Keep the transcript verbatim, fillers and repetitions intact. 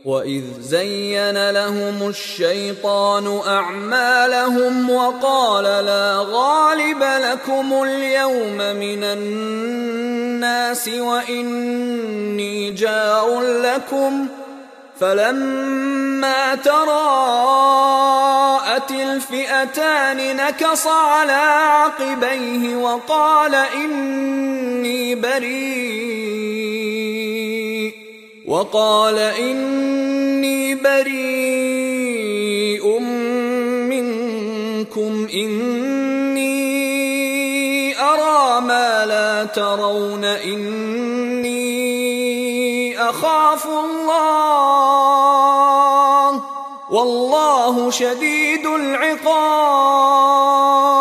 وإذ زين لهم الشيطان أعمالهم وقال لا غالب لكم اليوم من الناس وإني جار لكم فلما تراءت الفئتان نكص على عقبيه وقال إني بريء وقال إني بريء منكم إني أرى ما لا ترون إني أخاف الله والله شديد العقاب.